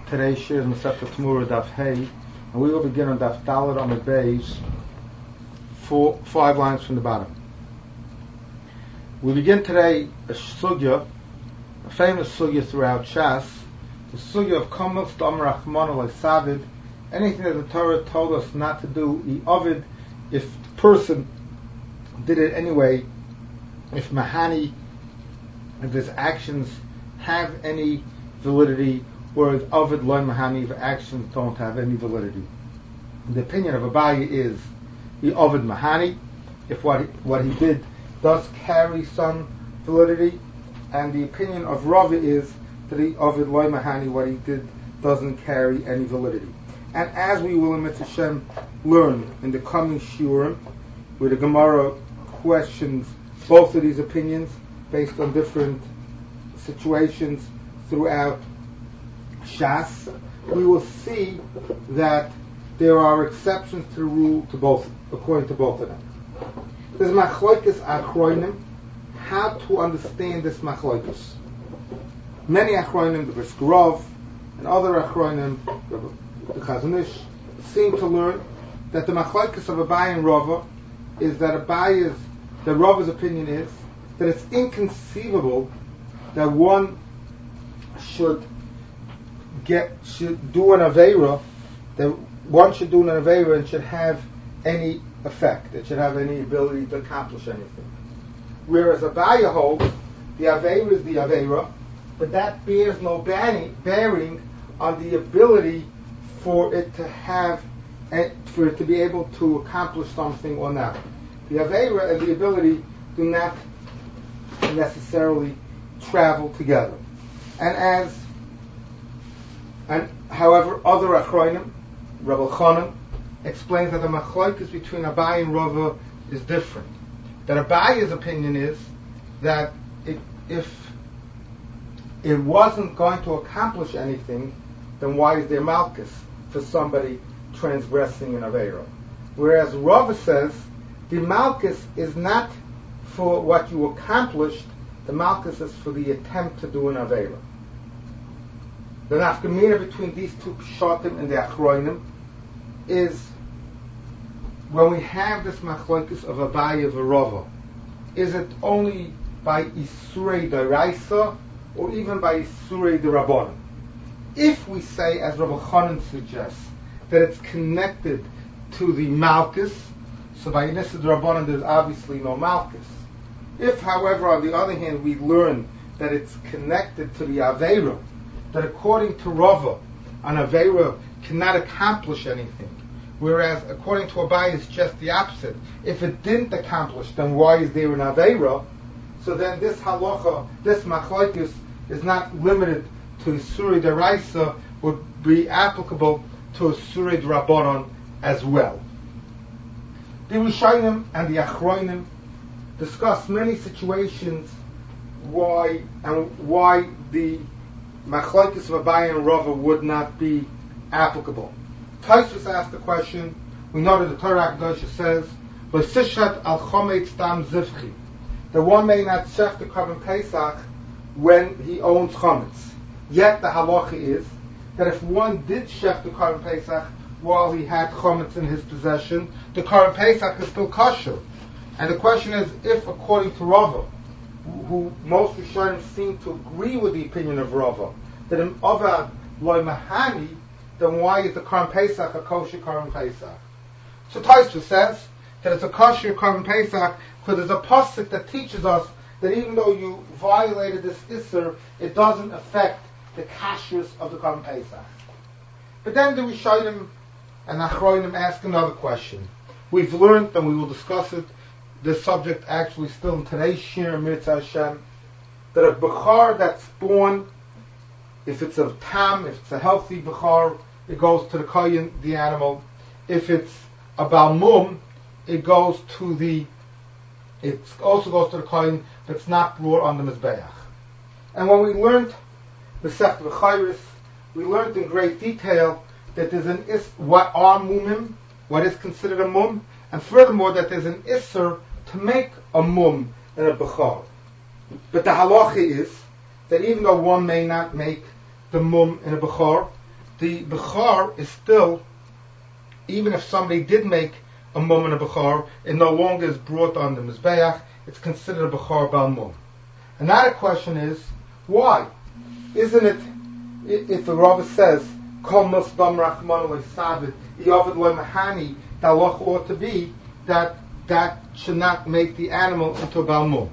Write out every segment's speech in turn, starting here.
Today's shir is Masechta Tmura Daf Hey, and we will begin on Daf Daled Amud Beis, 5 lines from the bottom. We begin today a sugya, a famous sugya throughout Shas, the sugya of Kamal Stam Rachman Alei Savid, anything that the Torah told us not to do, Ovid, if the person did it anyway, if Mahani, if his actions have any validity, whereas Ovid Loy Mahani, if actions don't have any validity. The opinion of Abaye is the Ovid Mahani, if what he did does carry some validity, and the opinion of Rava is that the Ovid Loy Mahani, what he did doesn't carry any validity. And as we will in Mitzvah Shem learn in the coming shiurim, where the Gemara questions both of these opinions based on different situations throughout Shas, we will see that there are exceptions to the rule to both, according to both of them. There's machlokes achronim, how to understand this machlokes. Many achronim, the Brisker Rov, and other achronim, the Chazon Ish, seem to learn that the machlokes of Abaye and Rava is that Rava's opinion is that it's inconceivable that one should do an Aveira, that one should do an Aveira and should have any effect, it should have any ability to accomplish anything. Whereas Abaye holds the Aveira is the Aveira, but that bears no bearing on the ability for it to be able to accomplish something or not. The Aveira and the ability do not necessarily travel together. However, other achronim, Rabbi Chanan, explains that the machlokes between Abaye and Rava is different. That Abaye's opinion is that if it wasn't going to accomplish anything, then why is there malchus for somebody transgressing an Aveira? Whereas Rava says the malchus is not for what you accomplished, the malchus is for the attempt to do an Aveira. The nafkamina between these two pshatim and the achronim is when we have this machlokes of Abaye and Rava, is it only by isurei d'oraisa or even by isurei d'rabbanan? If we say, as Rabbi Chanan suggests, that it's connected to the malchus, so by Yinissa d'rabbanan there's obviously no malchus. If, however, on the other hand, we learn that it's connected to the Aveira, that according to Rava, an Aveira cannot accomplish anything, whereas according to Abaye it's just the opposite. If it didn't accomplish, then why is there an Aveira? So then this halacha, this machlokes, is not limited to Isurei d'oraisa, would be applicable to Isurei d'rabbanan as well. The Rishonim and the Achronim discuss many situations why the machlokes of Abaye and Rava would not be applicable. Tosfos asked the question, we know that the Torah HaKadosh says, "V'sishat al chometz stam zivchi," that one may not shech the Korban Pesach when he owns chometz. Yet the halacha is that if one did shech the Korban Pesach while he had chometz in his possession, the Korban Pesach is still kosher. And the question is, if according to Rava, who most Rishonim seem to agree with the opinion of Rava, that an Ovad Loy Mahani, then why is the Korban Pesach a kosher Korban Pesach? So Tosfos says that it's a kosher Korban Pesach because there's a pasuk that teaches us that even though you violated this Isser, it doesn't affect the kashrus of the Korban Pesach. But then the Rishonim and Achronim ask another question. We've learned, and we will discuss it, this subject actually still in today's Shir Mitzvah Hashem, that a Bechar that's born, if it's a tam, if it's a healthy Bechar, it goes to the Kohen, the animal. If it's a Balmum, it also goes to the Kohen, but it's not brought on the Mizbeach. And when we learned Masechta Bechayris, we learned in great detail that there's what are mumim, what is considered a mum, and furthermore that there's an isser to make a mum in a bechar. But the halacha is that even though one may not make the mum in a bechar, the Bechor is still, even if somebody did make a mum and a Bechor, it no longer is brought on the Mizbeach, it's considered a Bechor Bal Mum. Another question is, why? Isn't it, if the Rava says, Kol Musbam Rachmana L'Sabit, Yovad Lo Mahani, the halacha ought to be that should not make the animal into a Bal Mum.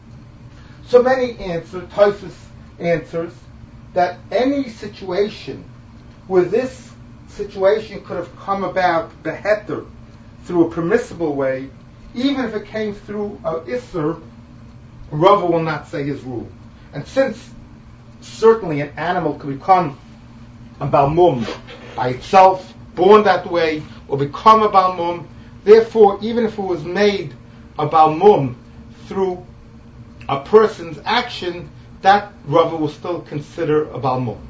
So many answers, Tosfos answers, that any situation where this situation could have come about beheter through a permissible way, even if it came through a Isser, Rava will not say his rule. And since certainly an animal could become a Bal Mum by itself, born that way, or become a Bal Mum, therefore, even if it was made a Bal Mum through a person's action, that Rava will still consider a Bal Mum.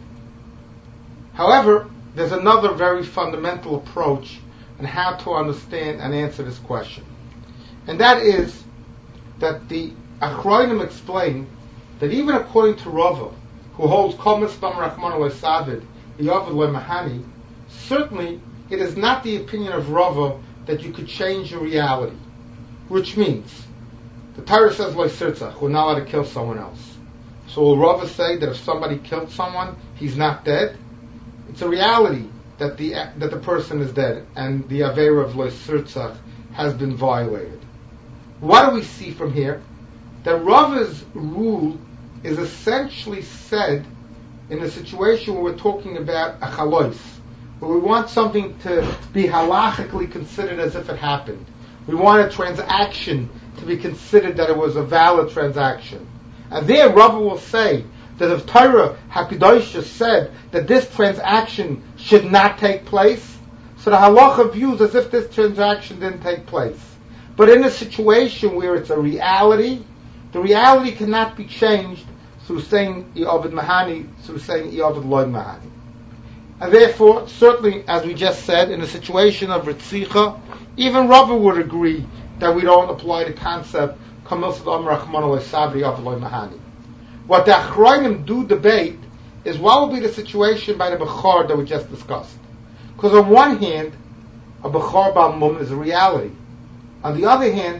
However, there's another very fundamental approach on how to understand and answer this question. And that is that the Achronim explain that even according to Rava, who holds Kol Misbam Rachmana L'Savid, Yovad Lo Mahani, certainly it is not the opinion of Rava that you could change your reality. Which means, the Torah says Lo Sirtzach, we're not allowed to kill someone else. So will Rava say that if somebody killed someone, he's not dead? It's a reality that the person is dead, and the Aveira of Lo Sirtzach has been violated. What do we see from here? That Rava's rule is essentially said in a situation where we're talking about a chalois, where we want something to be halachically considered as if it happened. We want a transaction to be considered that it was a valid transaction. And there Rava will say that if Torah HaKadosh said that this transaction should not take place, so the halacha views as if this transaction didn't take place. But in a situation where it's a reality, the reality cannot be changed through saying Yovad Mahani, through saying Yovad Lo Mahani. And therefore, certainly, as we just said, in a situation of Ritzicha, even Rava would agree that we don't apply the concept Kamil Sadam Rachmana L'Sabri Yovad Lo Mahani. What the Achronim do debate is what will be the situation by the Bechor that we just discussed. Because on one hand, a Bechor Bal Mum is a reality. On the other hand,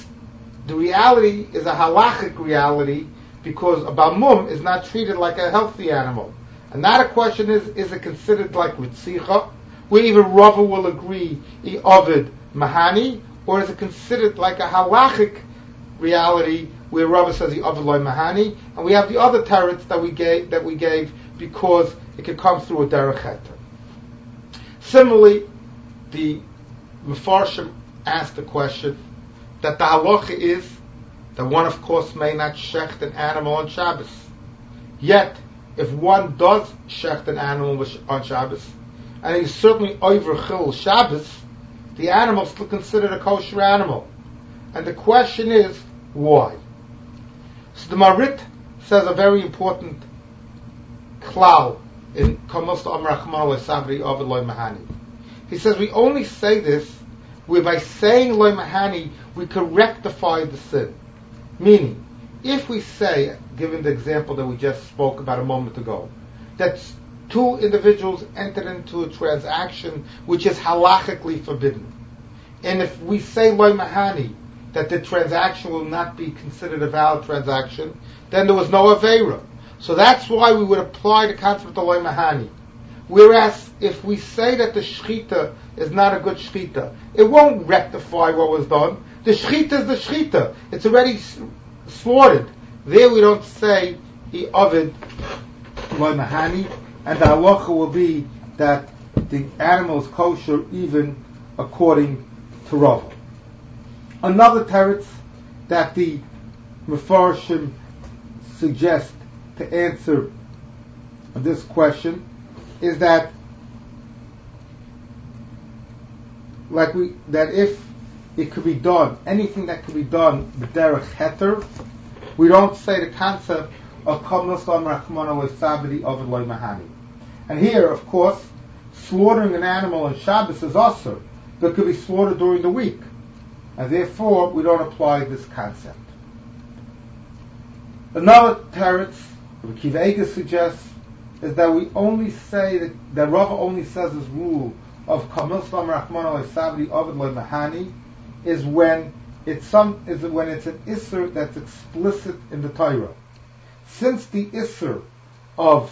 the reality is a halachic reality because a Bal Mum is not treated like a healthy animal. And now the question is it considered like Ritzicha, where even Rava will agree, Yovad Mahani, or is it considered like a halachic reality where Rava says Yovad Lo Mahani, and we have the other teretz that we gave because it could come through a derech heter. Similarly, the Mefarshim asked the question that the halacha is that one, of course, may not shecht an animal on Shabbos. Yet, if one does shecht an animal on Shabbos, and he's certainly over Chil Shabbos, the animal is still considered a kosher animal. And the question is, why? So the Marit says a very important klal in Kamil Sadam Rachmana L'Sabri Yovad Lo Mahani. He says we only say this where by saying Lo Mahani we can rectify the sin. Meaning, if we say, given the example that we just spoke about a moment ago, that two individuals entered into a transaction which is halachically forbidden, and if we say Lo Mahani, that the transaction will not be considered a valid transaction, then there was no Aveira. So that's why we would apply the concept of Lo Mahani. Whereas, if we say that the shechita is not a good shechita, it won't rectify what was done. The shechita is the shechita. It's already slaughtered. There we don't say Yovad Lo Mahani, and the halacha will be that the animal is kosher even according to Rava. Another teretz that the Mefarshim suggest to answer this question is that if it could be done, anything that could be done b'derech heter, we don't say the concept of Kamil Sadam Rachmana L'Sabri Yovad Lo Mahani. And here, of course, slaughtering an animal on Shabbos is also, but it could be slaughtered during the week. And therefore, we don't apply this concept. Another teretz, Rabbi Akiva Eiger suggests, is that we only say that Rava only says this rule of Kamil Stam Rahman al Sabri Ovid Loy Mahani is when it's an Isser that's explicit in the Torah. Since the Isser of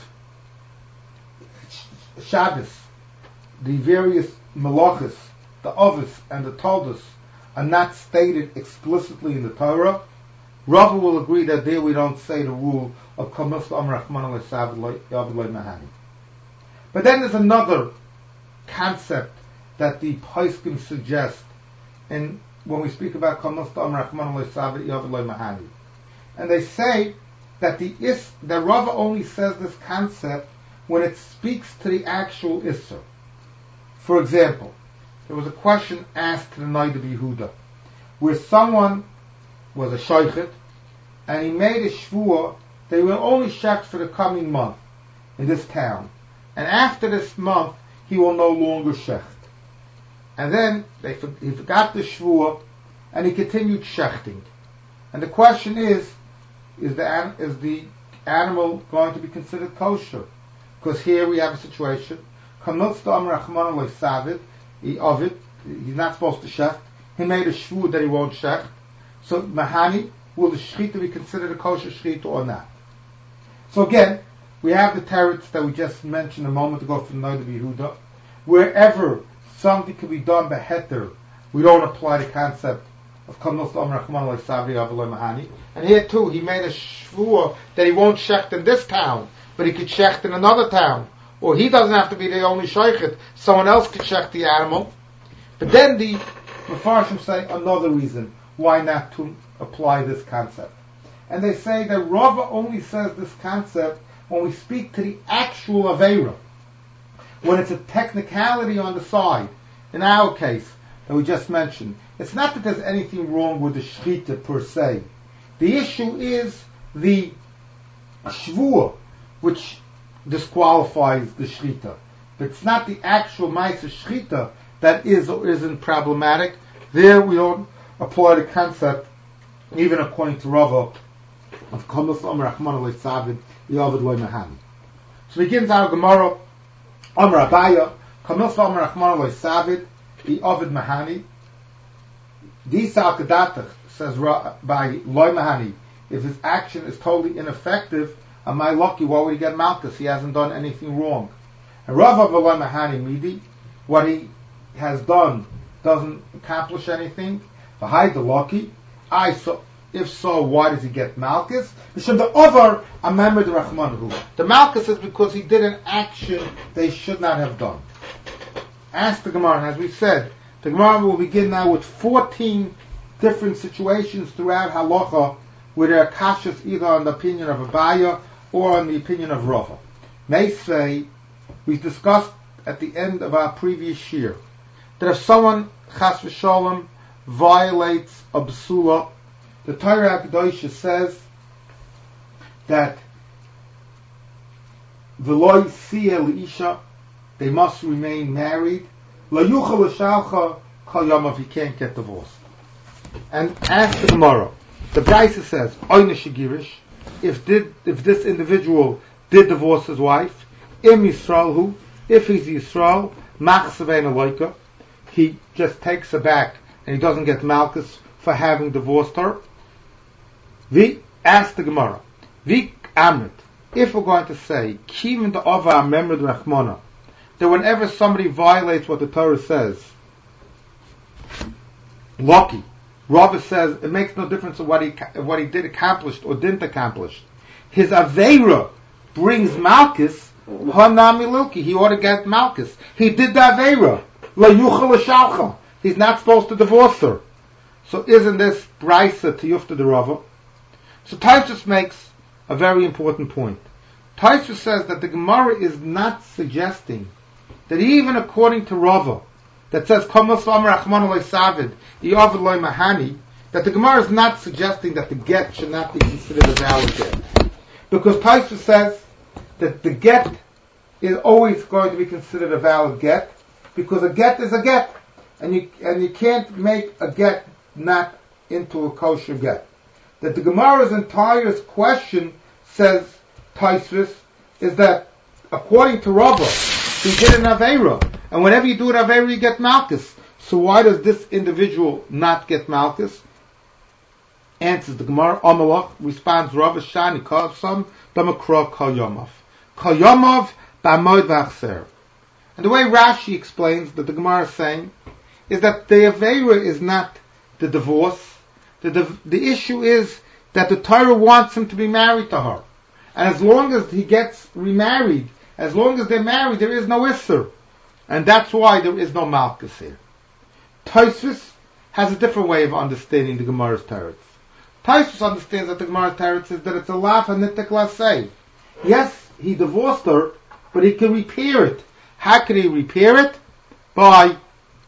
Shabbos, the various Malachas, the Ovis and the Toldos are not stated explicitly in the Torah, Rava will agree that there we don't say the rule of Kamil Stam Rahman al Sabri Ovid Loy Mahani. But then there's another concept that the Poskim suggest when we speak about Kamil Stam Rahman al Sabri Ovid Loy Mahani. And they say that that Rava only says this concept when it speaks to the actual Isser. For example, there was a question asked to the Noda B'Yehuda, where someone was a shaykhit, and he made a shvuah that he will only shech for the coming month in this town. And after this month, he will no longer shecht. And then he forgot the shvuah, and he continued shechting. And the question is the animal going to be considered kosher? Because here we have a situation. He's not supposed to shecht. He made a shvuah that he won't shecht. So mahani, will the shechita be considered a kosher shechita or not? So again, we have the teretz that we just mentioned a moment ago from Noda B'Yehuda. Wherever something can be done by heter, we don't apply the concept of Kamil Stam Rahman al Sabri Ovid Loy Mahani. And here too, he made a shvuah that he won't shecht in this town, but he could shecht in another town. Or he doesn't have to be the only shaykhit, someone else could shecht the animal. But then the Mefarshim say another reason why not to apply this concept. And they say that Rava only says this concept when we speak to the actual Aveira, when it's a technicality on the side. In our case, that we just mentioned, it's not that there's anything wrong with the shechita per se. The issue is the shvuah, which disqualifies the shechita. But it's not the actual ma'aser shechita that is or isn't problematic. There we don't apply the concept, even according to Rava, of Kamil Stam Rahman al Sabri Ovid Loy Mahani. So begins our Gemara, Amar Abaya, Kamil Stam Rahman al Sabri Ovid Mahani. Disa Kedatach, says by Loy Mahani, if his action is totally ineffective, am I lucky? Why would he get Malchus? He hasn't done anything wrong. And Rava Loy Mahani Midi, what he has done doesn't accomplish anything. V'hai the lucky. If so, why does he get Malchus? The Malchus is because he did an action they should not have done. Ask the Gemara, and as we said, the Gemara will begin now with 14 different situations throughout Halacha where there are kashas either on the opinion of Abaya or on the opinion of Rava. May say, we discussed at the end of our previous year that if someone, chas v'sholem, violates a b'sula, the Torah HaKadosh says that v'loy siyeh l'isha, they must remain married. Lo yuchal l'shalcha kol yamav, he can't get divorced. And ask the Gemara, the Brisa says, oyne shegirish, if this individual did divorce his wife, im Yisrael if he's Yisrael, machsavein aloika, he just takes her back and he doesn't get Malchus for having divorced her. We ask the Gemara, vi amrit, if we're going to say, kivin the ova memred rachmona, that whenever somebody violates what the Torah says, lucky, Rava says it makes no difference of what he did accomplished or didn't accomplish. His aveira brings Malchus, hanami luki, he ought to get Malchus. He did the aveira, la yuchal l'shalcha, he's not supposed to divorce her. So isn't this brisa tiyufta de Rava? So Taisvus makes a very important point. Taisvus says that the Gemara is not suggesting that even according to Rava, that says Kamil Stam Rahman al Sabri Ovid Loy Mahani, that the Gemara is not suggesting that the get should not be considered a valid get. Because Taisvus says that the get is always going to be considered a valid get, because a get is a get, and you can't make a get not into a kosher get. That the Gemara's entire question, says Taisvus, is that according to Rava, he did an Aveira. And whenever you do an Aveira, you get Malchus. So why does this individual not get Malchus? Answers the Gemara, Amalach, responds Rava, Shani, Kavsam, Damakra, Kal Yomov. Kal Yomov, Ba'amod V'achser. And the way Rashi explains that the Gemara is saying is that the Aveira is not the divorce. The issue is that the Torah wants him to be married to her. And as long as he gets remarried, as long as they're married, there is no Isser. And that's why there is no Malchus here. Tosfos has a different way of understanding the Gemara's teretz. Tosfos understands that the Gemara's teretz is that it's a lav hanitik lasei. Yes, he divorced her, but he can repair it. How can he repair it? By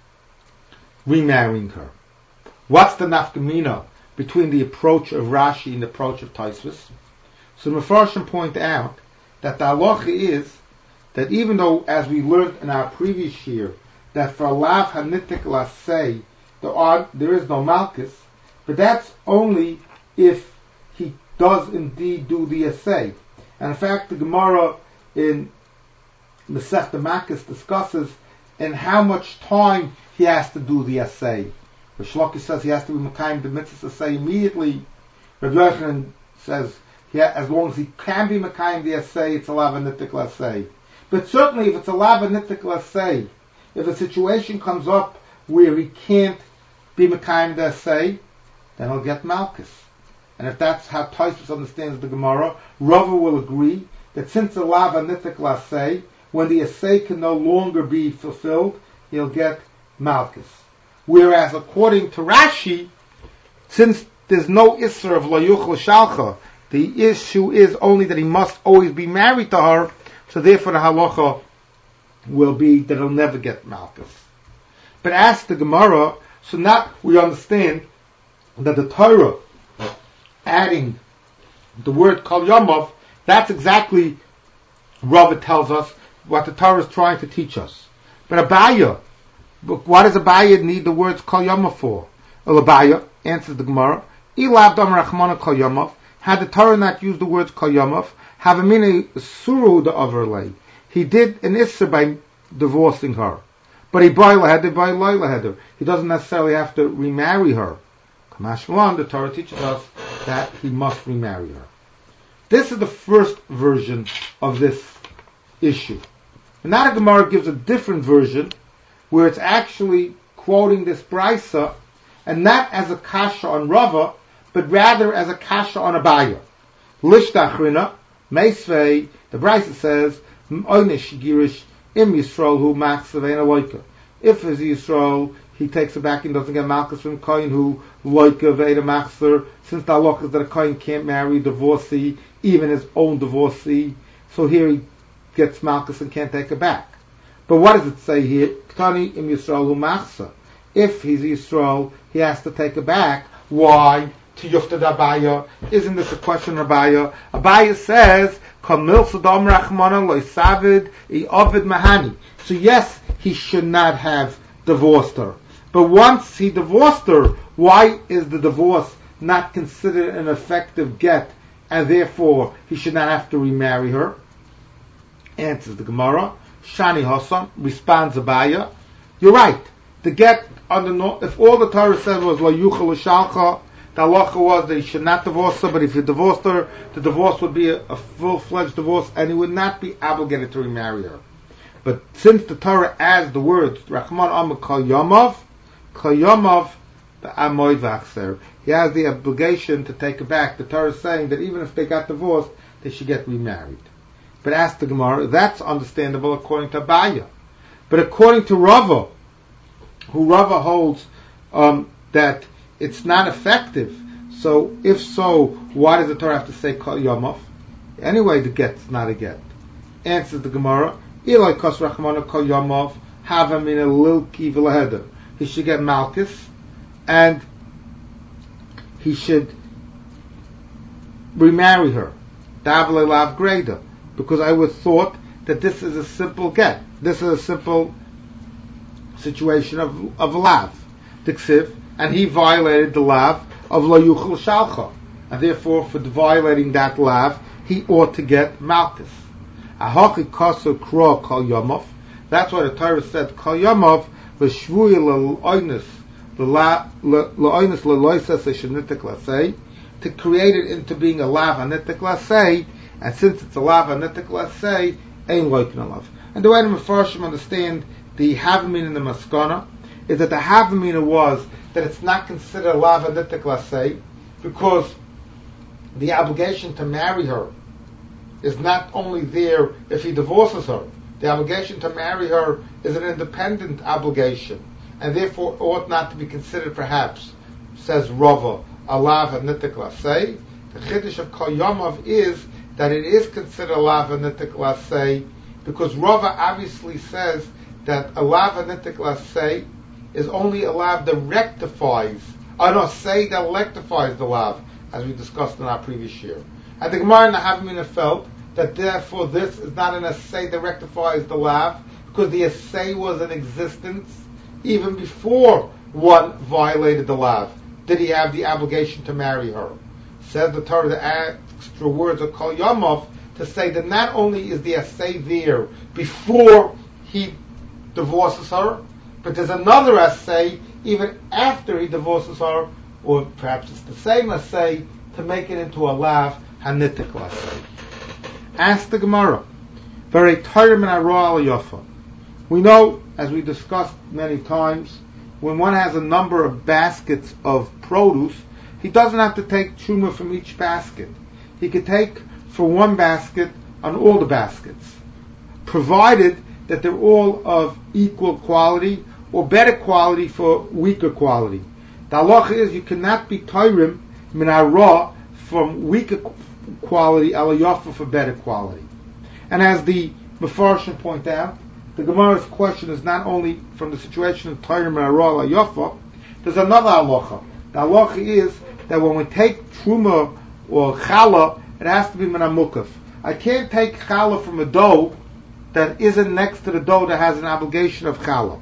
remarrying her. What's the nafkamina between the approach of Rashi and the approach of Tosfos? So the Mefarshim point out that the halacha is that even though, as we learned in our previous year, that for lav hanitik lasei there is no malchus, but that's only if he does indeed do the assay. And in fact, the Gemara in Masechta Makos discusses in how much time he has to do the assay. Rav Shloki says he has to be Mekayim the mitzvah assay immediately. Rav Yochanan says as long as he can be Mekayim the assay, it's a lav hanitik lasei. But certainly if it's a lav hanitik lasei, if a situation comes up where he can't be Mekayim the assay, then he'll get malchus. And if that's how Tosfos understands the Gemara, Rava will agree that since a lav hanitik lasei, when the assay can no longer be fulfilled, he'll get malchus. Whereas according to Rashi, since there's no isser of lo yuchel shalcha, the issue is only that he must always be married to her, so therefore the halacha will be that he'll never get malchus. But as the Gemara, so now we understand that the Torah adding the word kol yomov, that's exactly Rava tells us what the Torah is trying to teach us. But Abaya, what does Abaya need the words kol yomov for? Well, Abaya answers the Gemara, Ilav dam rachmana kol yomov, had the Torah not used the words kol yomov, have a mini suru the overlay. He did an isser by divorcing her. But he he doesn't necessarily have to remarry her. Kamashmalan, the Torah teaches us that he must remarry her. This is the first version of this issue. And now the Gemara gives a different version, where it's actually quoting this brisa, and not as a kasha on Rava, but rather as a kasha on Abaya. Lishtachrina, Meisvei, the brisa says, Oynish girish im Yisrael hu machsavein aloika. If as Yisrael, he takes it back and doesn't get malchus from kohen who loika ve'eda machzer, since the halacha is that a kohen can't marry a divorcee, even his own divorcee, so here he gets malchus and can't take it back. But what does it say here? Ktani im Yisrael hu machsa. If he's Yisrael, he has to take it back. Why? To Yuftad Abaya. Isn't this a question of Abaya? Abaya says, Kamil Sodom Rachmana Lo Savid I Ovid Mahani. So yes, he should not have divorced her. But once he divorced her, why is the divorce not considered an effective get, and therefore he should not have to remarry her? Answers the Gemara. Shani Hassam responds Abaya. You're right. The get if all the Torah said was Lo Yuchel Shalcha, the halacha was that he should not divorce her, but if he divorced her, the divorce would be a full-fledged divorce, and he would not be obligated to remarry her. But since the Torah adds the words Rachman Am Kol Yomov, the Amoy Vachser, he has the obligation to take it back. The Torah is saying that even if they got divorced, they should get remarried. But ask the Gemara, that's understandable according to Abaya. But according to Rava, who Rava holds that it's not effective. So, if so, why does the Torah have to say Kol Yomov? Anyway, the get's not a get. Answers the Gemara, Ilai Kos Rachmana Kol Yomov, Hava Min Lilki V'Leheder. He should get malchus, and he should remarry her. Davle Lav Greda. Because I would thought that this is a simple get. This is a simple situation of lav. Diksiv, and he violated the lav of Lo Yuchel Shalcha. And therefore, for violating that lav, he ought to get malchus. Ahochi kosu kro kol yomov. That's why the Torah said kol yomov v'shvuyi l'oinus l'oinus l'loisas shenitik lasei, to create it into being a lav hanitik lasei, and since it's a lav hanitik lasei, ein loikin alav. And the way the Mefarshim understand the Havamin and the Maskana is that the Havamina was that it's not considered a lav hanitik lasei because the obligation to marry her is not only there if he divorces her. The obligation to marry her is an independent obligation, and therefore ought not to be considered, perhaps, says Rava, a lav hanitik lasei. The chiddush of Kol Yomov is that it is considered a lav hanitik lasei, because Rava obviously says that a lav hanitik lasei is only a lav that rectifies, say that rectifies the lav, as we discussed in our previous year. And the Gemara in the Havamina felt that therefore this is not an assay that rectifies the lav, because the assay was in existence even before one violated the lav. Did he have the obligation to marry her? Says the Torah, the extra words of Kol Yomov, to say that not only is the assay there before he divorces her, but there's another assay even after he divorces her, or perhaps it's the same assay, to make it into a lav hanitik lasei. Ask the Gemara. We know, as we discussed many times, when one has a number of baskets of produce, he doesn't have to take truma from each basket. He could take for one basket on all the baskets, provided that they're all of equal quality or better quality for weaker quality. The halacha is you cannot be tayrim min hara from weaker quality ala yafa for better quality. And as the Mefarshim point out, the Gemara's question is not only from the situation of tayrim min hara ala yafa. There's another halacha. The halacha is that when we take truma or challah, it has to be min hamukaf. I can't take challah from a dough that isn't next to the dough that has an obligation of challah.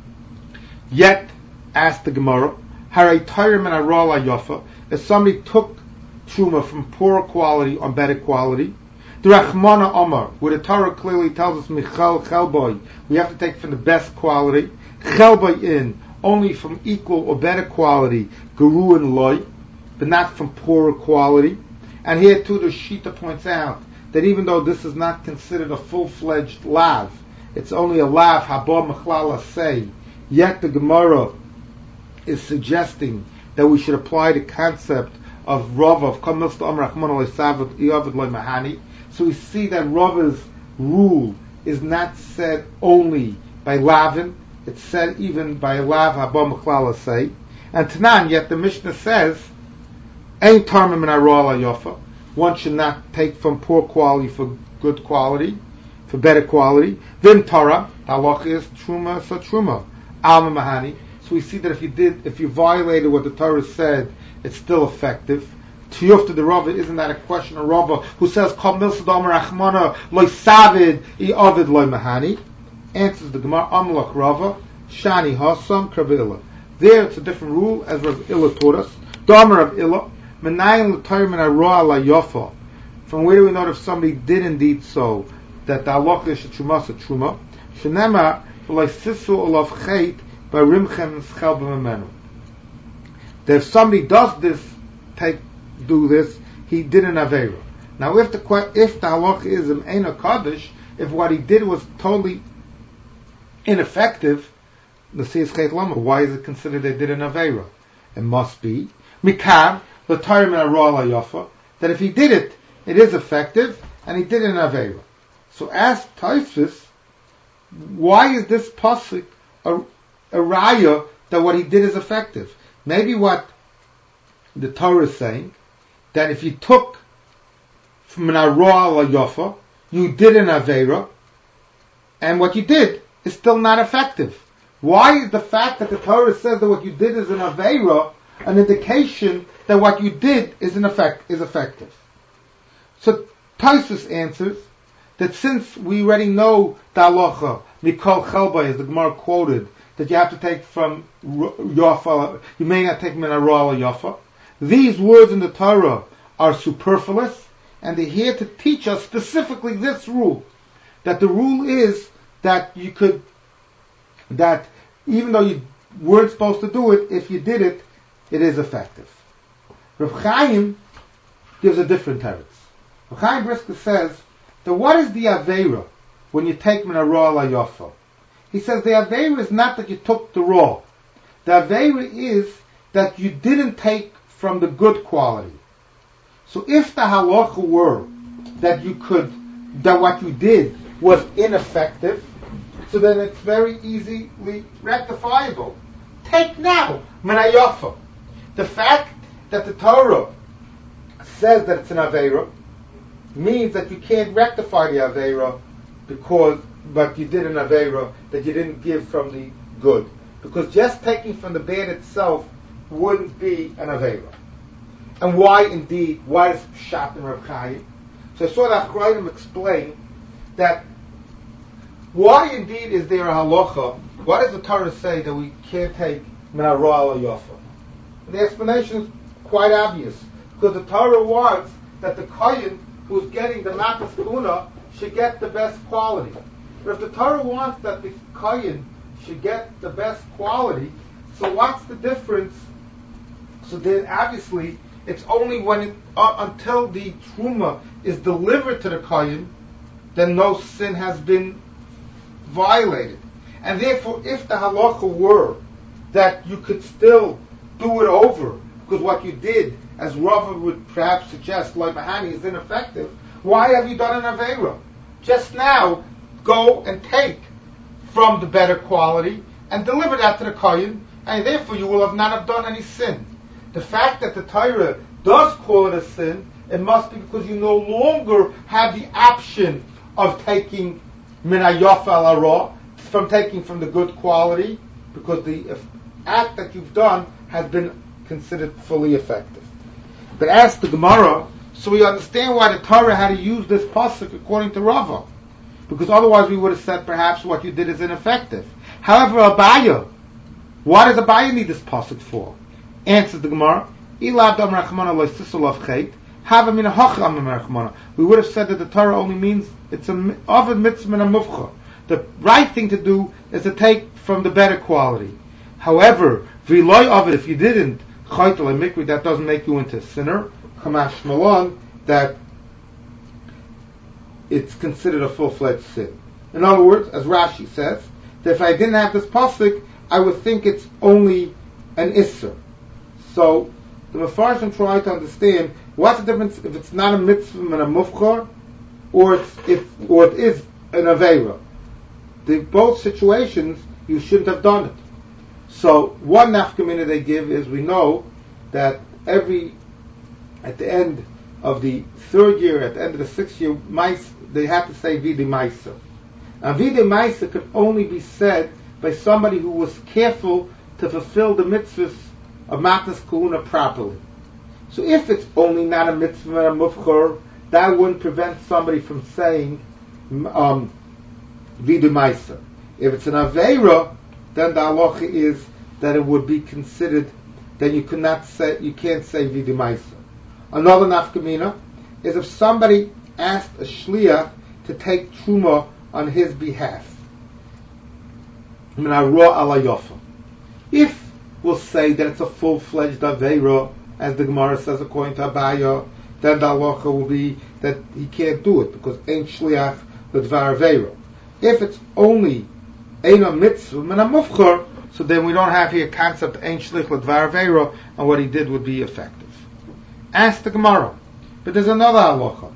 Yet, asked the Gemara, Haray Tayrim and Arala Yafa, if somebody took truma from poorer quality on better quality, the Rachmana Omar, where the Torah clearly tells us Michal Chelboy, we have to take from the best quality, Chelboy in, only from equal or better quality, Guru and Loy, but not from poorer quality. And here too the Shita points out that even though this is not considered a full-fledged lav, it's only a lav, Haba Mechlala say, yet the Gemara is suggesting that we should apply the concept of Rav of Kamil Amar Rachman Alei Savat Iavid Loi Mahani. So we see that Rava's rule is not said only by Lavin, it's said even by Lav Haba Mechlala say. And Tanan, yet the Mishnah says, Ein Tarmim in Arala Yofa. One should not take from poor quality for good quality, for better quality. Vim Torah, the halacha is Truma sa Truma. Alma Mahani. So we see that if you violated what the Torah said, it's still effective. Tiyufta the Rava, isn't that a question of Rava who says, Kol Milsad Amar Rachmana Loi Savid Iavid Loi Mahani? Answers the Gemara, Amlach Rava, Shani Hasam Kravila. There it's a different rule, as Rav Illa taught us. Damar of Illa, Menayin L'Tayrim and Arah La Yofa. From where do we know that if somebody did indeed so, that the halacha is Truma sa Truma? Shenema V'lai Sisu Olav Chait by Rimchem Schel B'Memenu. That if somebody does this, do this, he did an Aveira. Now if the halacha is an Ein HaKadosh, if what he did was totally ineffective, the Siyas Chet Lama, why is it considered they did an Aveira? It must be Mikam L'Tayrim and Arah La Yafa, that if he did it, it is effective, and he did an Aveira. So ask Taifus, why is this pasuk a raya that what he did is effective? Maybe what the Torah is saying, that if you took from an Arah La Yafa, you did an Aveira, and what you did is still not effective. Why is the fact that the Torah says that what you did is an Aveira an indication that what you did is effective? So Taisus answers that since we already know the halacha, Mikol Chelba, as the Gemara quoted, that you have to take from Yafa, you may not take from an Arah Yafa. These words in the Torah are superfluous, and they're here to teach us specifically this rule. that the rule is that that even though you weren't supposed to do it, if you did it, it is effective. Rav Chaim gives a different teretz. Rav Chaim Brisker says that what is the aveira when you take min hara la yafa? He says the aveira is not that you took the raw. The aveira is that you didn't take from the good quality. So if the halacha were that what you did was ineffective, so then it's very easily rectifiable. Take now min hayafa. The fact that the Torah says that it's an aveira means that you can't rectify the aveira but you did an aveira that you didn't give from the good. Because just taking from the bad itself wouldn't be an aveira. And why is Pshat in Rav Chaim? So I saw that Achronim explain that why indeed is there a halacha? Why does the Torah say that we can't take min hara la yafa? The explanation is quite obvious. Because the Torah wants that the kohen who's getting the matas kuna should get the best quality. But if the Torah wants that the kohen should get the best quality, so what's the difference? So then obviously it's only when until the truma is delivered to the kohen, then no sin has been violated. And therefore, if the halacha were that you could still do it over, because what you did, as Rava would perhaps suggest, like Mahani, is ineffective, why have you done an aveira? Just now, go and take from the better quality and deliver that to the kohen, and therefore you will not have done any sin. The fact that the Torah does call it a sin, it must be because you no longer have the option of taking min hayafa la ra, from taking from the good quality, because the act that you've done has been considered fully effective. But as the Gemara, so we understand why the Torah had to use this pasuk according to Rava, because otherwise we would have said perhaps what you did is ineffective. However, Abaya, why does Abaya need this pasuk for? Answers the Gemara, we would have said that the Torah only means it's a ovid mitzvah and a mufcha. The right thing to do is to take from the better quality. However, v'loy ovid, if you didn't, chaytel and mikri, that doesn't make you into a sinner. Kamash malon, that it's considered a full-fledged sin. In other words, as Rashi says, that if I didn't have this pasuk, I would think it's only an isser. So the Mefarshim try to understand what's the difference if it's not a mitzvah and a mufchar, or it is an aveira. In both situations, you shouldn't have done it. So one nafkamina they give is, we know that at the end of the third year, at the end of the sixth year, they have to say Vidi Maisa. And Vidi Maisa could only be said by somebody who was careful to fulfill the mitzvahs of Matas Kahuna properly. So if it's only not a mitzvah and a mufchor, that wouldn't prevent somebody from saying Vidi Maisa. If it's an Aveira, then the halacha is that it would be considered that you can't say Vidi Maisa. Another nafkamina is if somebody asked a shliach to take truma on his behalf. If we'll say that it's a full-fledged aveira, as the Gemara says according to Abaya, then the halacha will be that he can't do it because ain't shliach l'dvar aveira. If it's only eina mitzvah min mufchar, so then we don't have here concept ain't shliach l'dvar aveira, and what he did would be effective. Ask the Gemara. But there's another halacha.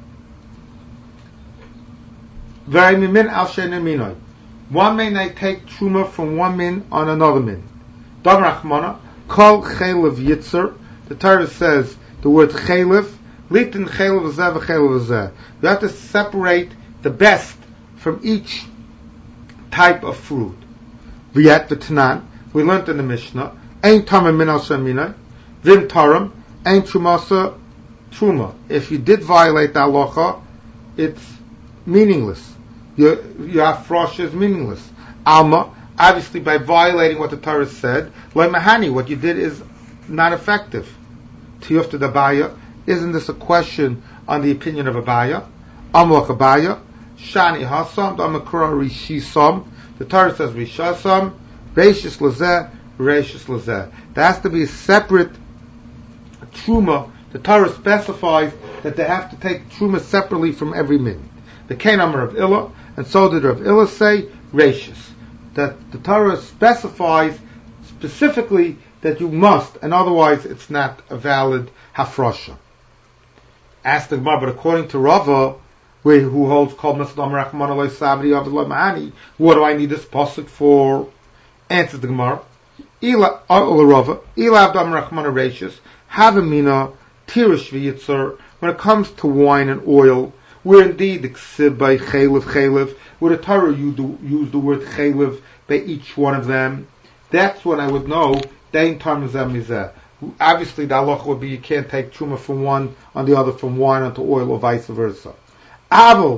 Very min al she'neminoi. One may take truma from one min on another min. Dam Rachmana, kol chaylev yitzer. The Torah says the word chaylev, litin chaylev zeh v'chaylev zeh. You have to separate the best from each type of fruit. V'yet v'tanan, we learned in the Mishnah, ein tamim min al she'neminoi, vim taram, ein trumasa truma. If you did violate the halacha, it's meaningless. Your afrosh is meaningless. Alma, obviously by violating what the Torah said, like mahani, what you did is not effective. Tiyuf to the Abaya, isn't this a question on the opinion of Abaya? Amlach Abaya, Shani Hasam, Damakura Rishisam. The Torah says Rishasam, Reishis Lazeh, Reishis Lazeh. There has to be a separate Truma. The Torah specifies that they have to take Truma separately from every min. The Kain Amar of Illa, and so did Rav Illa say, Reishis. That the Torah specifies specifically that you must, and otherwise it's not a valid hafrasha. Asked the Gemara, but according to Rava, who holds Kol Masdam Rachman Alay Sabri Avdullah Mahani, what do I need this pasuk for? Answers the Gemara, Ila Rava, Ila Avdam Rachman Reishis, Havamina, Tirish V'Yitzur, when it comes to wine and oil, where indeed the Ksib by Chaylev, where the Torah use the word Chaylev by each one of them, that's when I would know, Dein Tarmazeh Mizeh. Obviously the halacha would be you can't take truma from one on the other, from wine onto oil, or vice versa. Aval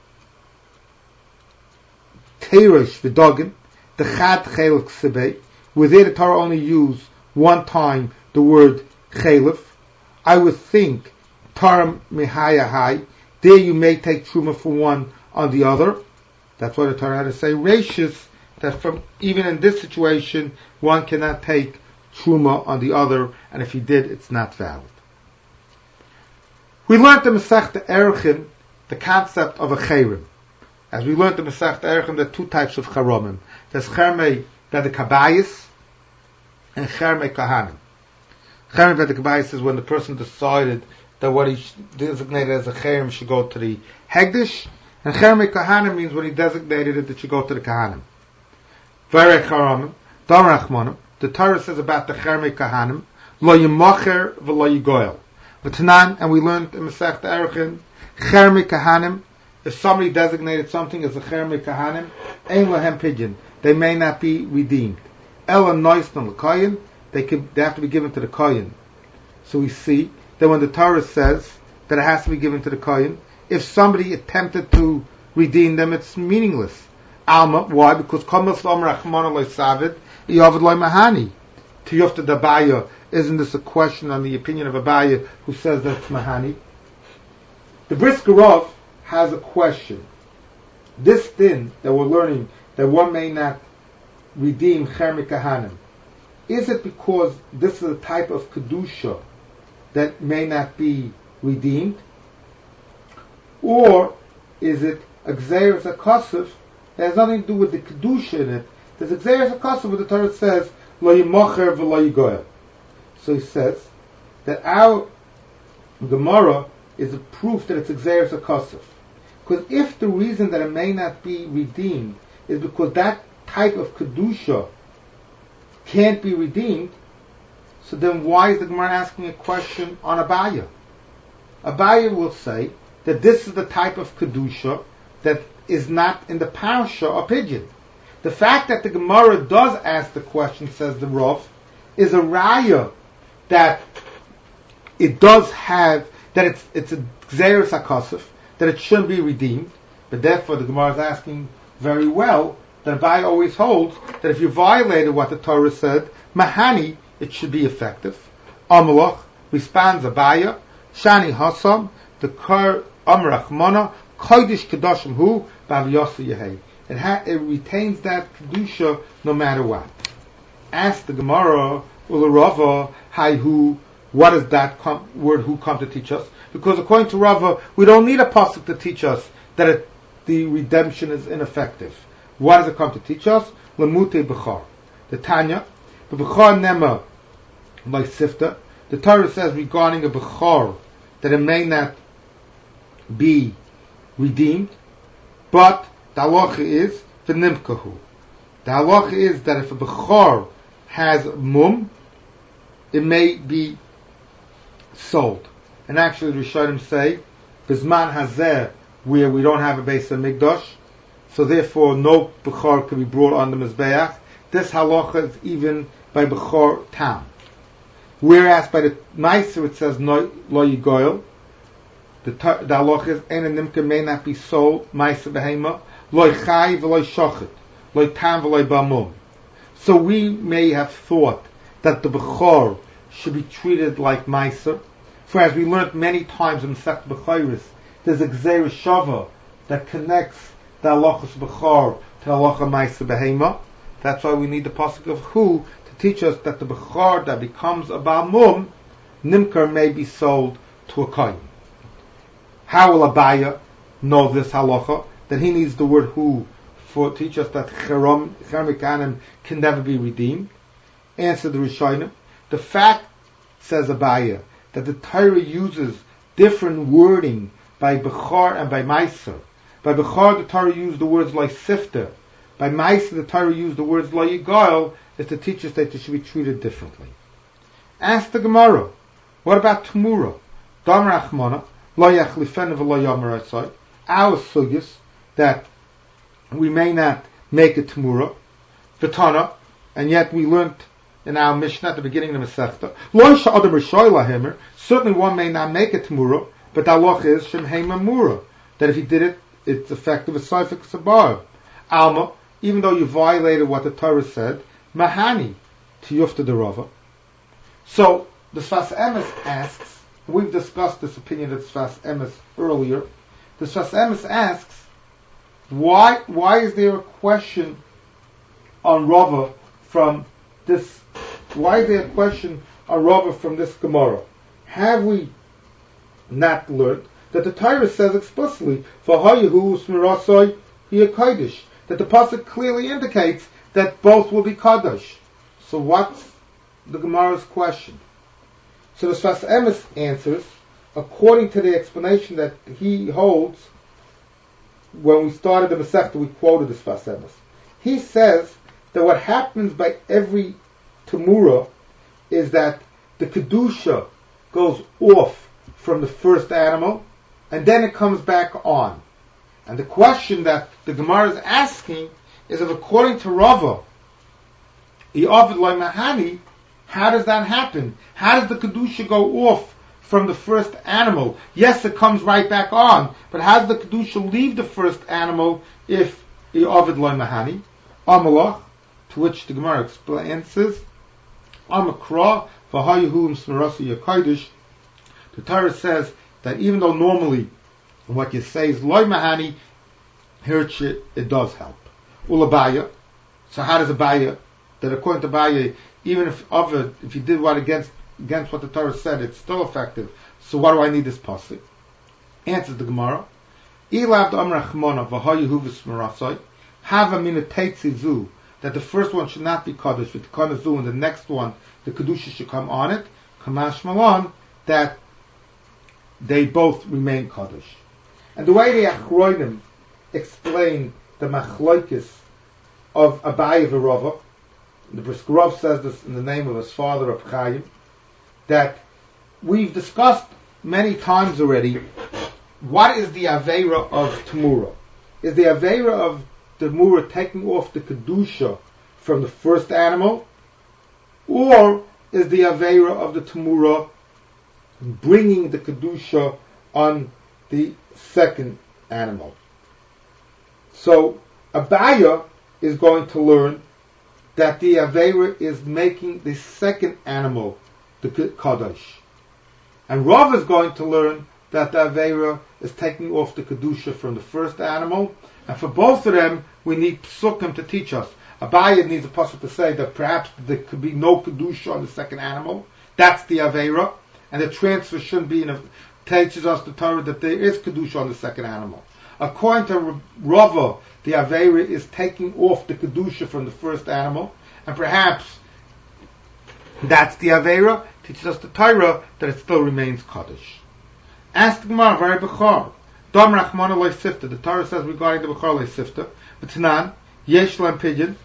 Teresh V'Dogin, the Chad Chaylev Ksibei, where there the Torah only use one time the word Chaylev, I would think Taram Mihayahai, there you may take truma from one on the other. That's why the Torah had to say Reishis, that from even in this situation one cannot take truma on the other, and if he did, it's not valid. We learned the Masechta Erechim, the concept of a cherem. As we learned the Masechta Erechim, there are two types of cheromim. There's chermei bedekabayis and chermei kahanim. Chermei bedekabayis is when the person decided that what he designated as a cherem should go to the hegdish, and chermei kahanim means when he designated it should go to the kahanim. V'erei cheromim, dam rachmanim. The Torah says about the chermei kahanim, lo yimacher v'lo yigoyel. V'tanan, and we learned in Masechta Erechim, chermei kahanim, if somebody designated something as a chermei kahanim, ein lahem pidyon, they may not be redeemed. Ela noisnan l'koyin, they have to be given to the koyin. So we see that when the Torah says that it has to be given to the koyin, if somebody attempted to redeem them, it's meaningless. Alma, why? Because kamas l'am rachmana lo savid, Yavad loy mahani. To Yufta Dabaya, isn't this a question on the opinion of Abaya who says that's mahani? The Brisker Rav has a question. This din that we're learning, that one may not redeem chermei kahanim, is it because this is a type of kedusha that may not be redeemed, or is it a gzeiras hakosuf that has nothing to do with the kedusha in it? There's a gzeiras hakosuf where the Torah says lo yimacher v'lo yigoyel. So he says that our Gemara is a proof that it's a gzeiras hakosuf. Because if the reason that it may not be redeemed is because that type of kedusha can't be redeemed, so then why is the Gemara asking a question on Abaya? Abaya will say that this is the type of kedusha that is not in the parasha or pidyon. The fact that the Gemara does ask the question, says the Rav, is a raya that it does have, that it's a gzeiras hakosuf, that it shouldn't be redeemed, but therefore the Gemara is asking very well that Abaya always holds that if you violated what the Torah said, mahani, it should be effective. Amalach responds Abaya, Shani Hasam, the Kar Amrachmana, Kodesh Kedoshim Hu, Bavyosu Yehei. It retains that kedusha no matter what. Ask the Gemara, Ularava, Hai-Hu, what does that word Hu come to teach us? Because according to Rava, we don't need a pasuk to teach us that the redemption is ineffective. What does it come to teach us? Lamute Bechar. The Tanya, the Bechar Nema, by Sifta, the Torah says regarding a Bechar that it may not be redeemed, but the halacha is v'nimkahu. The halacha is that if a bechor has mum, it may be sold. And actually, the Rishonim say, Bizman hazeh, where we don't have a Beis HaMikdash, so therefore no bechor can be brought on the Mizbeach. This halacha is even by bechor tam. Whereas by the Meiser it says lo yigoyel. The halacha is ein nimka may not be sold Meiser behema. Loy chai v'loy shochet, loy tam v'loy bamum. So we may have thought that the bechor should be treated like meiser. For as we learned many times in Masechta Bechoros, there's a gzeira shava that connects the halachas bechor to halacha ma'isa behema. That's why we need the pasuk of Hu to teach us that the bechor that becomes a Baal Mum, nimkar, may be sold to a kohen. How will Abaya know this halacha? That he needs the word Hu to teach us that chermikanim can never be redeemed. Answer the Rishonim. The fact, says Abaya, that the Torah uses different wording by Bechor and by Meiser. By Bechor, the Torah used the words like Sifter. By Meiser, the Torah used the words like Yigoel, is to teach us that they should be treated differently. Ask the Gemara, what about Tumura? Dam Rachmana, lo yachlifen v'lo yomer asay. Our sugyas, that we may not make a Tumura, V'tana, and yet we learnt in our Mishnah at the beginning of the Masechta, lo yisha adam rishoy lahemer, certainly one may not make a Tumura, but the halacha is shem heima mura, that if he did it, it's effective as Seifik Sabar. Alma, even though you violated what the Torah said, Mahani, to Yufta de Rava. So, the Sfas Emes asks, we've discussed this opinion of Sfas Emes earlier, the Sfas Emes asks, why is there a question on Rava from this, why is there a question on Rava from this Gemara? Have we not learned that the Torah says explicitly, V'hayehu smirasoi hiya that the pasuk clearly indicates that both will be kadosh. So what's the Gemara's question? So the Sfas Emes answers, according to the explanation that he holds, when we started the Masechta, we quoted the Sfas Emes. He says that what happens by every Tamura is that the Kedusha goes off from the first animal, and then it comes back on. And the question that the Gemara is asking is if according to Rava, Yovid Loi Mahani, how does that happen? How does the Kedusha go off from the first animal? Yes, it comes right back on, but how does the Kedusha leave the first animal if Yovid Loi Mahani? Amalach, to which the Gemara answers, Amakra, V'hayehu Smirasi Yakaidish. The Torah says that even though normally what you say is Loi Mahani, here it does help. Ulabaya. So how does Abaya, that according to Abaya, even if you did what against what the Torah said, it's still effective. So why do I need this pasuk? Answers the Gemara. Ilav d'amrachmona v'hayehu v'smirasai hava mina teitzizu, that the first one should not be kaddish with kanazu, and the next one the kedusha should come on it. Kamash malon, that they both remain kaddish. And the way the Achronim explain the machlokes of Abaye v'Rava, the Brisker Rav says this in the name of his father, Reb Chaim, that we've discussed many times already, what is the Aveira of Tamura? Is the Aveira of the Tamura taking off the Kedusha from the first animal? Or is the Aveira of the Tamura bringing the Kedusha on the second animal? So, Abaya is going to learn that the Aveira is making the second animal the Kadosh. And Rav is going to learn that the Aveira is taking off the Kedusha from the first animal. And for both of them, we need Psukim to teach us. Abaya needs a pasuk to say that perhaps there could be no Kedusha on the second animal. That's the Aveira. And the transfer shouldn't be teaches us the Torah that there is Kedusha on the second animal. According to Rava, the Aveira is taking off the Kedusha from the first animal, and perhaps that's the Aveira, teaches us the Torah that it still remains Kaddish. Ask the Gemara, very Bechor. Dam Rachmana Loi Sifta. The Torah says regarding the Bechor Loi Sifta, B'Tanan, Yesh Lam Pidyon.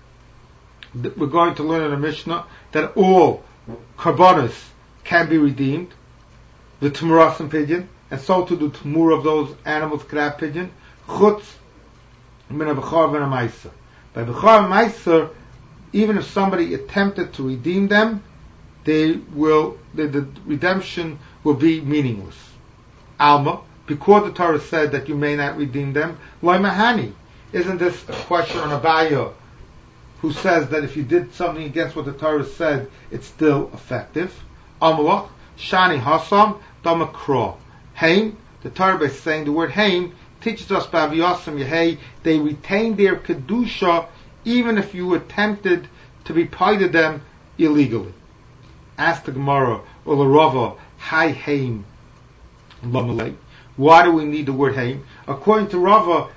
We're going to learn in the Mishnah that all Karbonos can be redeemed, the Tumuras and Pidyon, and so to the Tumur of those animals could have Pidyon, Chutz min a Bechor v'en a Meiser. By Bechor and Meiser, even if somebody attempted to redeem them, the redemption will be meaningless. Alma, because the Torah said that you may not redeem them, Loi Mahani. Isn't this a question on Abaya, who says that if you did something against what the Torah said, it's still effective? Amalach, Shani Hasam, Damakra. Haim, the Torah is saying the word Haim teaches us by Aviyasam Yehei, they retain their Kedusha even if you attempted to be paid them illegally. Ask the Gemara, or the Rava, Hai Haim Lamalei. Why do we need the word Haim? According to Rava,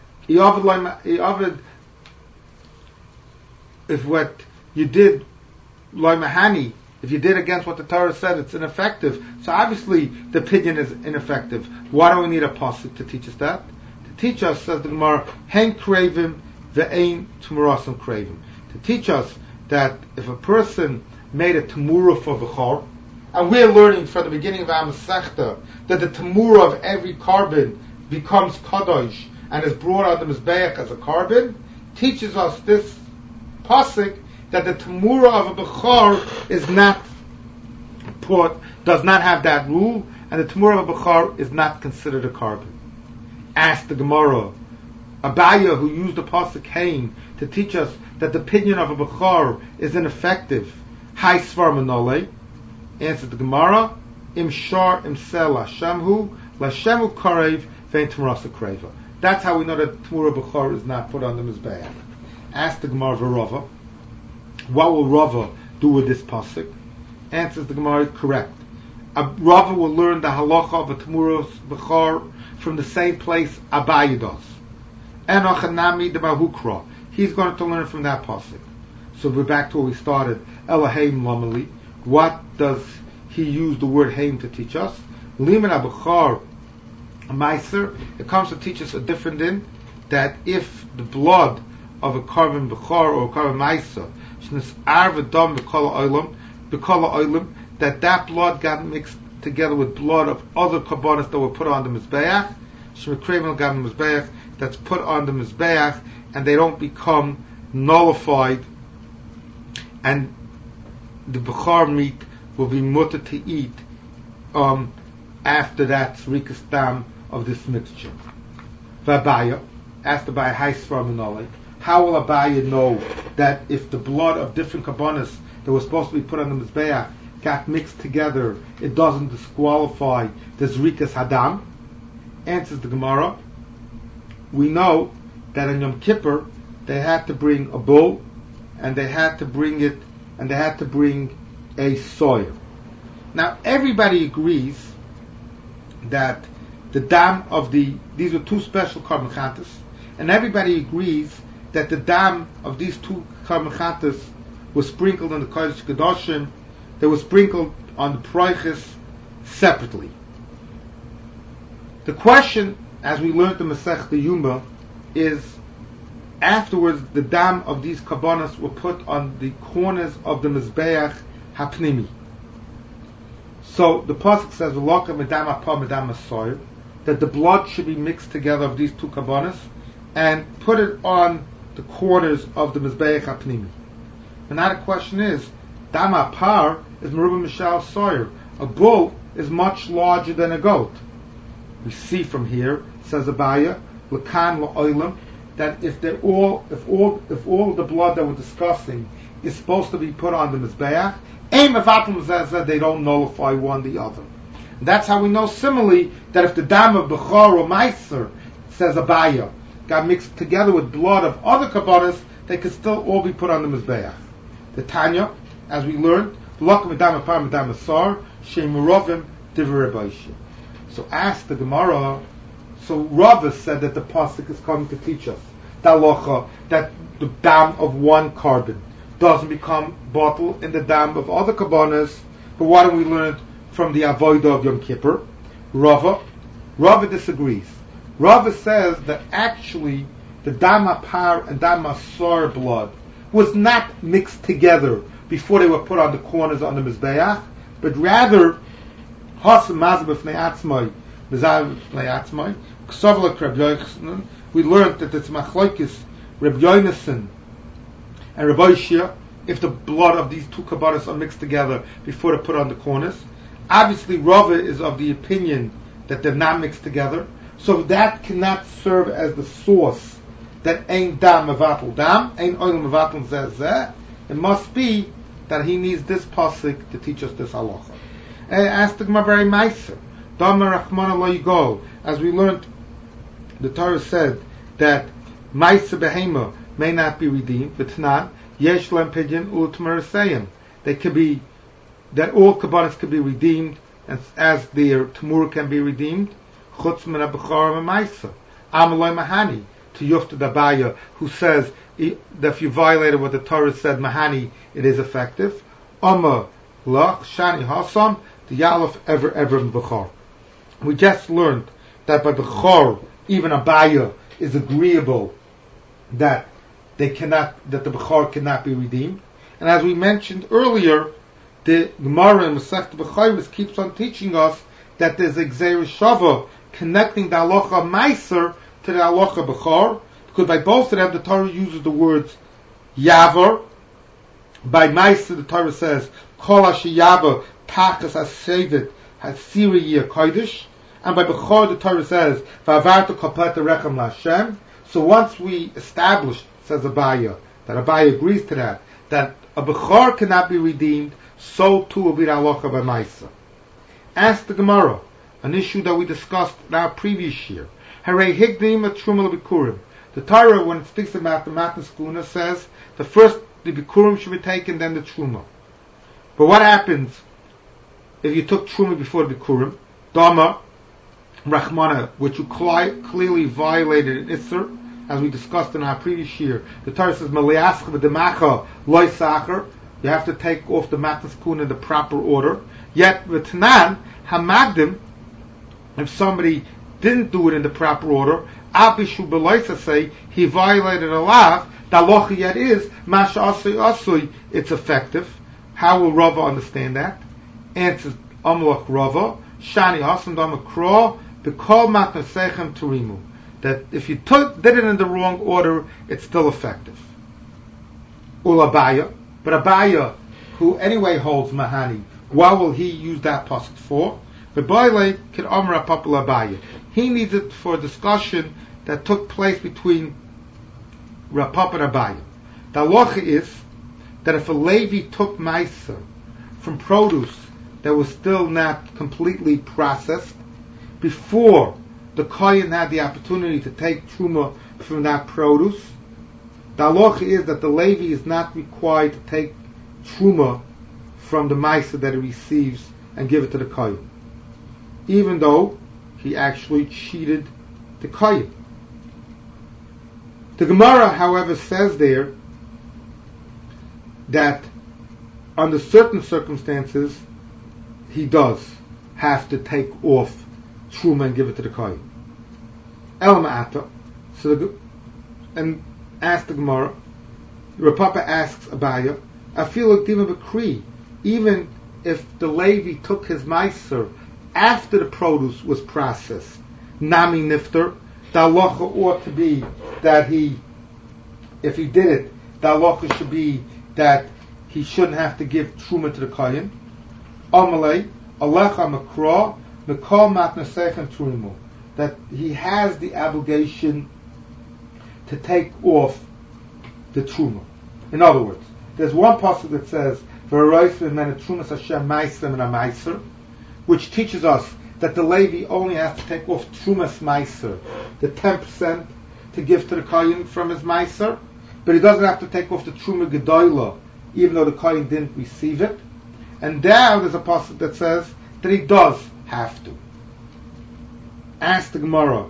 if what you did, Loimahani, if you did against what the Torah said, it's ineffective. So obviously the opinion is ineffective. Why do we need a pasuk to teach us that? To teach us, says the Gemara, Hen Kravim ve'ein Tumurasam Kravim. To teach us that if a person made a Tamura for Bechor, and we're learning from the beginning of our Masechta that the Tamura of every carbon becomes Kadosh and is brought out the Mizbeach as a carbon, teaches us this pasuk that the Tamura of a Bechor is not put, does not have that rule, and the Tamura of a Bechor is not considered a carbon. Ask the Gemara, Abaya, who used the pasuk Haim to teach us that the opinion of a Bechor is ineffective, Hai Svar Manole, answered the Gemara, Im Shar Im Sel Lashemhu Lashemhu Karev Vein Tamurasa Kreva. That's how we know that Tamura Bechor is not put on the Mizbeach. Ask the Gemara Rava, what will Rava do with this pasuk? Answers the Gemara, correct. Rava will learn the halacha of a Tamura Bechor from the same place Abaye does. Enochanami de Bahukra. He's going to learn from that pasuk. So we're back to where we started. Eloheim Lamali. What does he use the word Haim to teach us? Liman Abachar Meiser. It comes to teach us a different din, that if the blood of a carbon Bechar or a carbon Meiser, that blood got mixed together with blood of other karbanos that were put on the Mizbeach, that's put on the Mizbeach, and they don't become nullified, and the Bechar meat will be mutter to eat after that Rikas Dam of this mixture. V'Abaya asked Abaya Haisvar Minole. How will Abaya know that if the blood of different karbanos that were supposed to be put on the Mizbeach got mixed together, it doesn't disqualify the Rikas Hadam? Answers the Gemara. We know that in Yom Kippur they had to bring a bull, and they had to bring a soil. Now everybody agrees that the dam of these were two special carbon chantas, and everybody agrees that the dam of these two carbon chantas was sprinkled on the Kodesh Kedoshim, they were sprinkled on the Proiches separately. The question, as we learned in Masechta Yuma, is afterwards the dam of these karbanos were put on the corners of the Mizbeach Hapnimi. So the pasuk says, "V'loka medam apa medam asoyer," that the blood should be mixed together of these two karbanos and put it on the corners of the Mizbeach Hapnimi. And now the question is, dam apar is meruba mishal soyer. A bull is much larger than a goat. We see from here, says Abaya, l'kan la'olam, that if all the blood that we're discussing is supposed to be put on the Mizbeach, they don't nullify one the other. And that's how we know similarly that if the dam of Bechor or Meiser, says Abaya, got mixed together with blood of other karbanos, they could still all be put on the Mizbeach. The Tanya, as we learned, so ask the Gemara, so Rava said that the pasuk is coming to teach us that the dam of one carbon doesn't become bottled in the dam of other karbanos. But what do we learn from the avodah of Yom Kippur? Rava disagrees. Rava says that actually the dam apar and dam asor blood was not mixed together before they were put on the corners on the Mizbeach, but rather we learned that it's machlokes Reb Yonason and Reb Oishia if the blood of these two karbanos are mixed together before they're put on the corners. Obviously, Rava is of the opinion that they're not mixed together, so that cannot serve as the source that ain't dam mevatel dam, ain't oil mevatel zeh. It must be that he needs this pasuk to teach us this halacha. Ask the Gemara very meiser. As we learned the Torah said that Maisa Behema may not be redeemed, but Tanan, Yesh Lem Pidyon Ultmarasayim. They could be, that all Kabbanis could be redeemed, as their Tamur can be redeemed, Chutz Min HaBechor Maisa. Amaloi Mahani, to Yufta Dabaya, who says that if you violated what the Torah said, Mahani, it is effective. Amma Lach, Shani Hasam, the Yalef Ever Bechor. We just learned that by Bechor, even Abaya is agreeable that the Bechor cannot be redeemed. And as we mentioned earlier, the Gemara in Masechet Bechayros keeps on teaching us that there's a Gzeir Shava connecting the Halacha Meiser to the Halacha Bechor, because by both of them the Torah uses the words Yavar. By Meiser the Torah says Kol Asher Yavar Tachas HaSevet HaSiri Yeh Kodesh, and by Bechor the Torah says V'avarta Koplet Rechem LaHashem. So once we established, says Abaya, that Abaya agrees to that a Bechor cannot be redeemed, so too will be the Halacha by Meiser. Ask the Gemara, an issue that we discussed in our previous year. Harei Higdim Truma Bikurim. The Torah, when it speaks about the Matan Skuna, says the first the Bikurim should be taken, then the Truma. But what happens if you took Truma before the Bikurim? Dama, Rachmana, which you clearly violated in Isser, as we discussed in our previous year. The Torah says Maliascha v'demacha loy sacher. You have to take off the Matan Skuna in the proper order. Yet v'tanan hamagdim, if somebody didn't do it in the proper order, abishu b'loisa say he violated a law. The halacha yet is masha asui asui. It's effective. How will Rava understand that? Answers Amalach Rava Shani Hasan Damakra B'Kol Matan Sechem Turimu. That if you did it in the wrong order, it's still effective. Ulabaya, but Abaya, who anyway holds Mahani, what will he use that pasuk for? The Baile can Amra Papula Abaya. He needs it for a discussion that took place between Rapapa and Abaya. The halacha is that if a Levi took Meiser from produce that was still not completely processed, before the Kohen had the opportunity to take Truma from that produce, the halacha is that the Levi is not required to take Truma from the Meiser that he receives and give it to the Kohen, even though he actually cheated the Kohen. The Gemara, however, says there that under certain circumstances he does have to take off Truma and give it to the Kohen. El Ma'ata. And ask the Gemara, Rapapa asks Abaya, I feel like Diva Bakri, even if the Levi took his Meiser after the produce was processed, Nami Nifter, the halacha ought to be that if he did it, the halacha should be that he shouldn't have to give Truma to the Kohen. Amalei, Alecha Makra, Mekal Matnasechem Turimu, that he has the obligation to take off the Truma. In other words, there's one pasuk that says, which teaches us that the Levi only has to take off Trumas Meiser, the 10% to give to the Kohen from his Meiser, but he doesn't have to take off the Truma Gedoyla, even though the Kohen didn't receive it. And now there's a pasuk that says that he does have to. Ask the Gemara,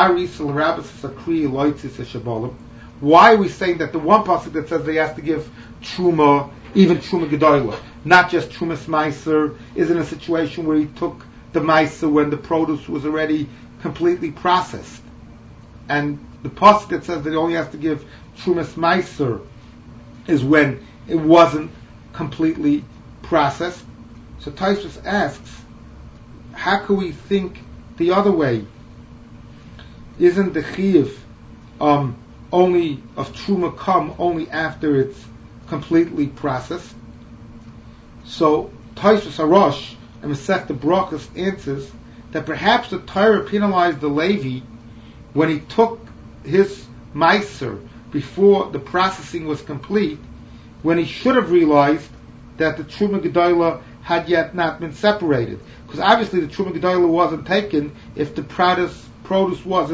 why are we saying that the one pasuk that says that he has to give Truma, even Truma Gedoyla, not just Trumas Meiser, is in a situation where he took the Meiser when the produce was already completely processed? And the pasuk that says that he only has to give Trumas Meiser is when it wasn't completely processed. So Tosfos asks, how can we think the other way? Isn't the chiyuv only of Truma come only after it's completely processed? So Tosfos Harosh and Masechta Brachos answers that perhaps the Torah penalized the Levi when he took his Meiser before the processing was complete, when he should have realized that the Truma Gedoyla had yet not been separated. Because obviously the Truma Gedoyla wasn't taken if the produce wasn't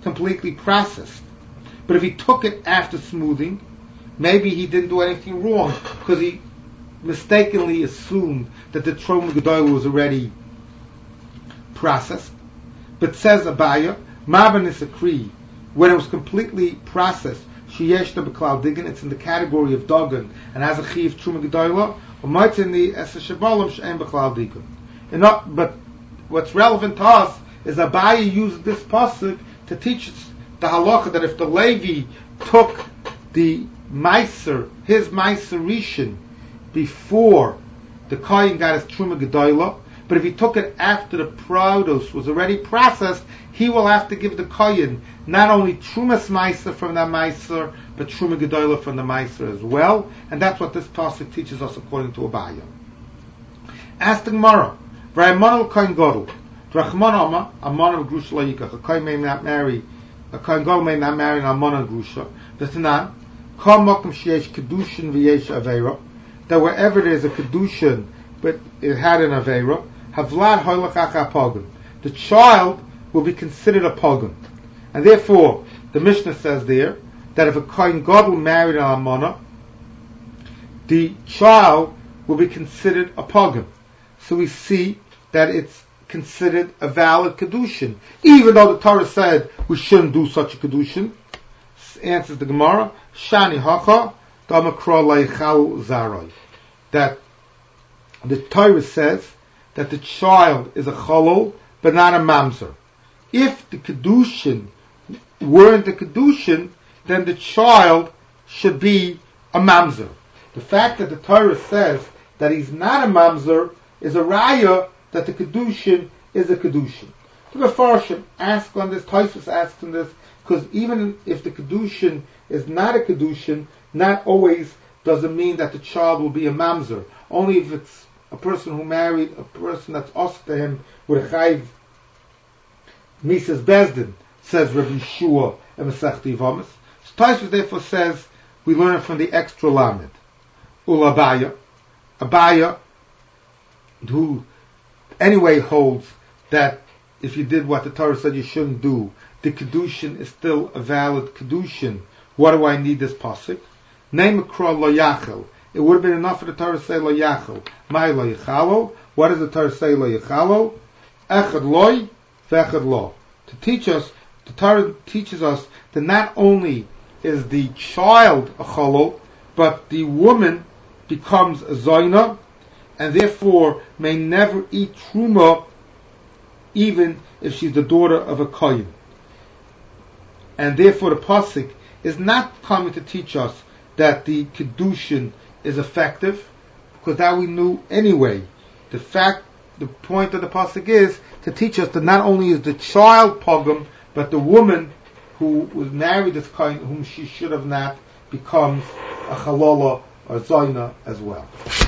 completely processed. But if he took it after smoothing, maybe he didn't do anything wrong because he mistakenly assumed that the Truma Gedolah was already processed. But says Abaya, Marban is a Kri, when it was completely processed, Sheyeshta B'Klal Digan, it's in the category of Dogan, and has a Chiv Truma Gedolah, or might in the Esa Shabalam She'en B'Klal Digan. But what's relevant to us is Abaya used this pasuk to teach us the halacha that if the Levi took the Meiser, his Meiser Rishon, before the Kohen got his Truma Gedolah, but if he took it after the produce was already processed, he will have to give the Kohen not only Trumas Meiser from that Meiser, but Truma Gedolah from the Meiser as well, and that's what this pasuk teaches us according to Abaya. Ask the Gemara, V'aymanol Kohen Gadol, Drachman Oma, Amon Grusha Layikach, a Kohen may not marry, a Kohen Gadol may not marry an Amon Grusha. V'tanan, Kol Mokum Sheyesh Kedushin V'yesh Aveira, that wherever there's a Kedushin, but it had an Aveira, Havlad Hoylachach HaPogan, the child will be considered a Pogan. And therefore, the Mishnah says there, that if a Kohen Gadol married an Almana, the child will be considered a Pogan. So we see that it's considered a valid Kedushin. Even though the Torah said we shouldn't do such a Kedushin, answers the Gemara, Shani Hacha, Damakra Leichal Zarai. That the Torah says that the child is a Cholol, but not a Mamzer. If the Kedushin weren't a Kedushin, then the child should be a Mamzer. The fact that the Torah says that he's not a Mamzer is a raya that the Kedushin is a Kedushin. The Mefarshim ask on this, Tosfos asks on this, because even if the Kedushin is not a Kedushin, not always does it mean that the child will be a Mamzer. Only if it's a person who married a person that's asked to him with a Chayv Mises Bezdin, says Rabbi Yeshua and Masechta Yevamos. So Tosfos therefore says we learn it from the extra lamed. Ula Abaya, who anyway holds that if you did what the Torah said you shouldn't do, the Kedushin is still a valid Kedushin. What do I need this pasuk? Name a kra lo yachel. It would have been enough for the Torah to say lo yachel. My lo yachalo. What does the Torah say lo yachalo? Echad loy, vechad lo. To teach us, the Torah teaches us that not only is the child a cholol, but the woman becomes a zoina, and therefore may never eat truma, even if she's the daughter of a kohen. And therefore the pasuk is not coming to teach us that the kedushin is effective, because that we knew anyway. The point of the pasuk is to teach us that not only is the child pogum, but the woman who was married this kohen, whom she should have not, becomes a chalola or zoina as well.